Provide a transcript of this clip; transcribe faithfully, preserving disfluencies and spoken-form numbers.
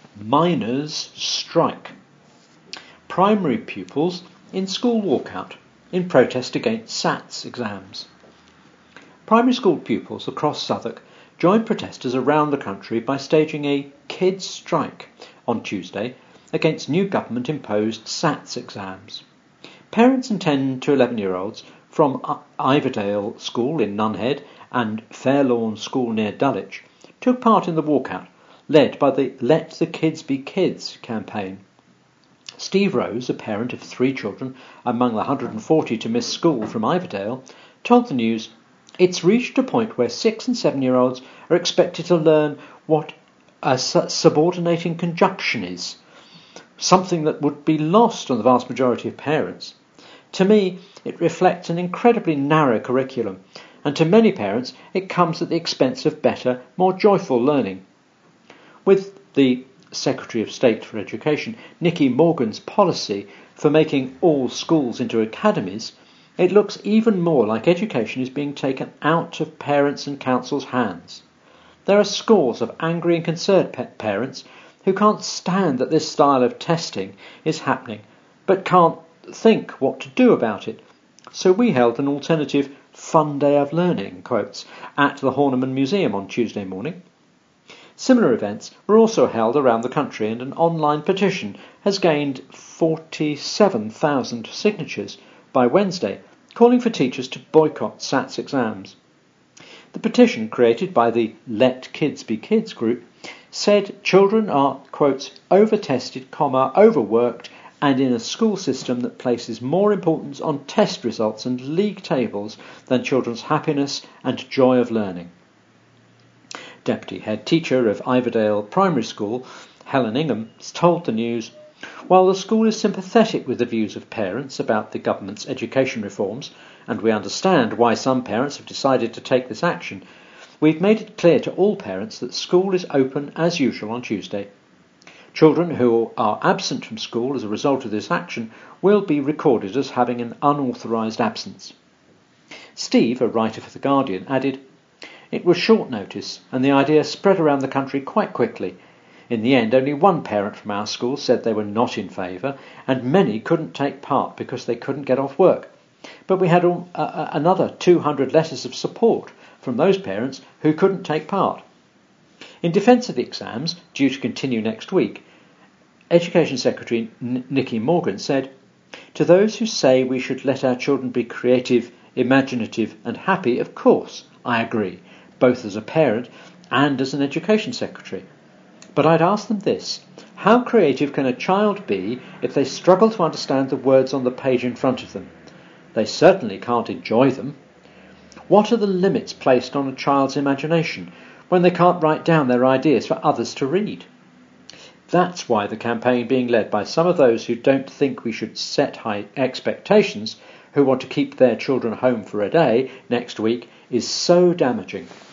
Miners strike. Primary pupils in school walkout in protest against SATS exams. Primary school pupils across Southwark joined protesters around the country by staging a kids' strike on Tuesday against new government-imposed SATS exams. Parents and ten to eleven-year-olds from Iverdale School in Nunhead and Fairlawn School near Dulwich took part in the walkout, led by the Let the Kids Be Kids campaign. Steve Rose, a parent of three children among the one hundred forty to miss school from Iverdale, told the News, "It's reached a point where six and seven-year-olds are expected to learn what a subordinating conjunction is, something that would be lost on the vast majority of parents. To me, it reflects an incredibly narrow curriculum, and to many parents it comes at the expense of better, more joyful learning." With the Secretary of State for Education, Nicky Morgan's policy for making all schools into academies, it looks even more like education is being taken out of parents' and councils' hands. There are scores of angry and concerned parents who can't stand that this style of testing is happening, but can't think what to do about it. So we held an alternative fun day of learning, quotes, at the Horniman Museum on Tuesday morning. Similar events were also held around the country, and an online petition has gained forty-seven thousand signatures by Wednesday, calling for teachers to boycott SATS exams. The petition, created by the Let Kids Be Kids group, said children are, quotes, over-tested, comma, overworked, and in a school system that places more importance on test results and league tables than children's happiness and joy of learning. Deputy Head Teacher of Iverdale Primary School, Helen Ingham, told the News, "While the school is sympathetic with the views of parents about the government's education reforms, and we understand why some parents have decided to take this action, we've made it clear to all parents that school is open as usual on Tuesday. Children who are absent from school as a result of this action will be recorded as having an unauthorised absence." Steve, a writer for The Guardian, added, "It was short notice, and the idea spread around the country quite quickly. In the end, only one parent from our school said they were not in favour, and many couldn't take part because they couldn't get off work. But we had uh, another two hundred letters of support from those parents who couldn't take part." In defence of the exams, due to continue next week, Education Secretary N- Nicky Morgan said, "To those who say we should let our children be creative, imaginative and happy, of course, I agree, both as a parent and as an Education Secretary. But I'd ask them this: how creative can a child be if they struggle to understand the words on the page in front of them? They certainly can't enjoy them. What are the limits placed on a child's imagination when they can't write down their ideas for others to read?" That's why the campaign being led by some of those who don't think we should set high expectations, who want to keep their children home for a day next week, is so damaging.